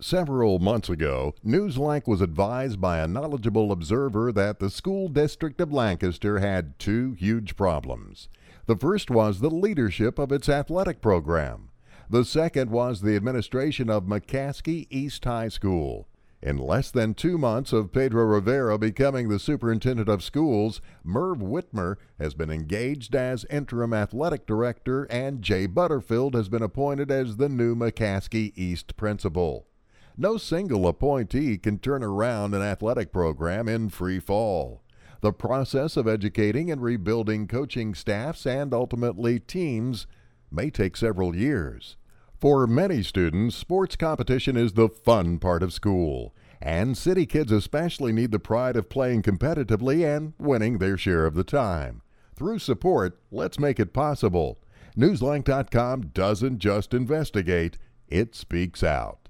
Several months ago, Newslink was advised by a knowledgeable observer that the school district of Lancaster had two huge problems. The first was the leadership of its athletic program. The second was the administration of McCaskey East High School. In less than 2 months of Pedro Rivera becoming the superintendent of schools, Merv Whitmer has been engaged as interim athletic director and Jay Butterfield has been appointed as the new McCaskey East principal. No single appointee can turn around an athletic program in free fall. The process of educating and rebuilding coaching staffs and ultimately teams may take several years. For many students, sports competition is the fun part of school, and city kids especially need the pride of playing competitively and winning their share of the time. Through support, let's make it possible. Newslink.com doesn't just investigate, it speaks out.